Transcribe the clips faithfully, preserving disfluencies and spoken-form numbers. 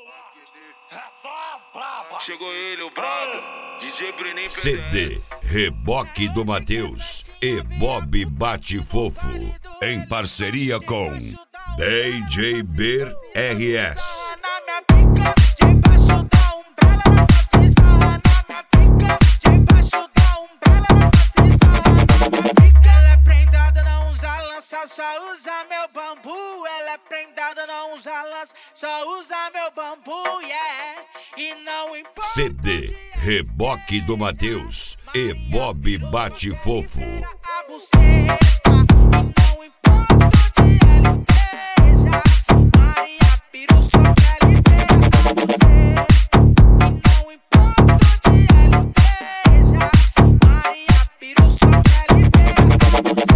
Chegou ele, o brabo, D J Bruninho C D Reboque do Matheus e Bob Bate Fofo, em parceria com D J Ber R S. Só usa meu bambu, ela é prendada, não usa lança. Só usa meu bambu, yeah. E não importa. C D Reboque do Matheus e Bob Bate Fofo. A buceta, não importa onde ela esteja. Maria Piru só quer liberar a buceta. Não importa onde ela esteja. Maria Piru só quer liberar a buceta.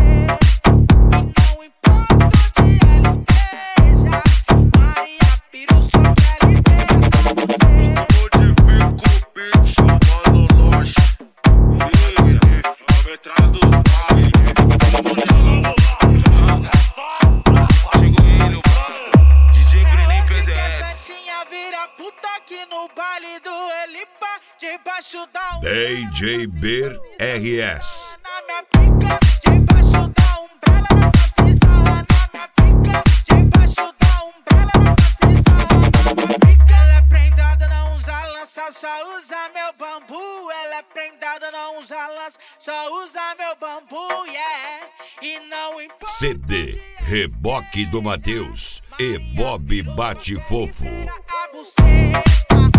D J Ber R S. Na minha pica, debaixo da umbrella, ela tá se sarrando. Na minha pica, debaixo da umbrella, ela tá se sarrando. Na minha pica, ela é prendada, não usa lança, só usa meu bambu. Ela é prendada, não usa lança, só usa meu bambu, yeah. E não importa. C D Reboque do Matheus e Bob Bate Fofo. A buceta.